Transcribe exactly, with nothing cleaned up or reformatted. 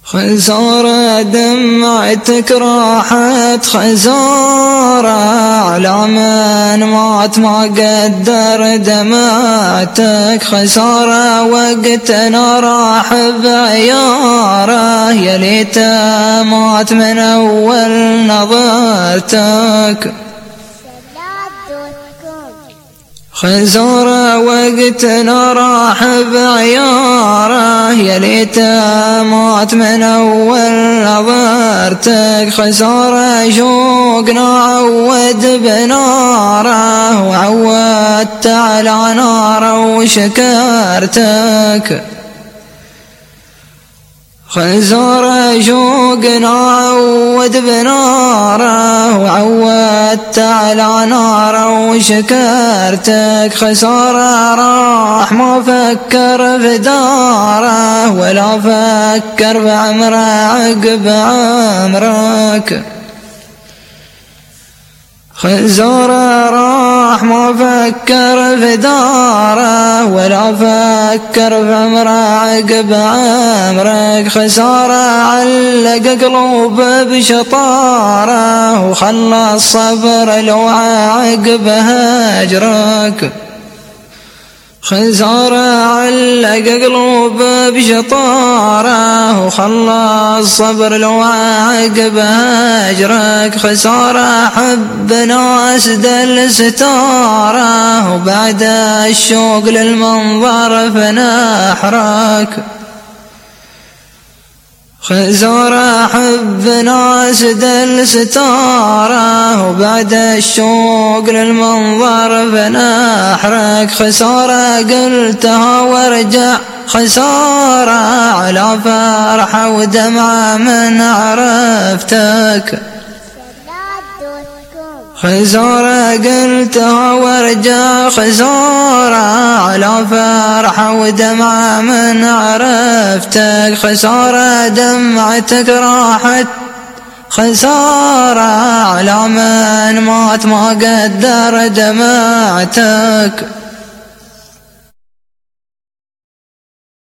خسارة دمعتك راحت خسارة على من مات ما قدر دمعتك خسارة وقتنا راح بعياره يا ليت مات من أول نظرتك خسارة وقتنا راح بعياره يا ليت مات من أول نظرتك خسارة شوقنا عود بناره وعودت على ناره وشكرتك خسارة شوقنا عود بناره وعودت على ناره وشكرتك خسارة راح ما فكر في داره ولا فكر بعمره عقب عمرك خسارة راح ما فكر في داره ولا فكر في عمره عقب عمرك خسارة علق قلوب بشطاره وخلى الصبر لوعى عقب هجرك خسارة علق قلوب بشطاره وخلى الصبر لوعى عقب هجرك خسارة حب ناس دل ستاره وبعد الشوق للمنظر فنحرك خسارة حب ناس دل ستاره وبعد الشوق للمنظر فنحرك خسارة قلتها وارجع خسارة على فرحة ودمعة من عرفتك خسارة قلتها وارجع خسارة على فرحة ودمعة من عرفتك خسارة دمعتك راحت خسارة على من مات ما قدر دمعتك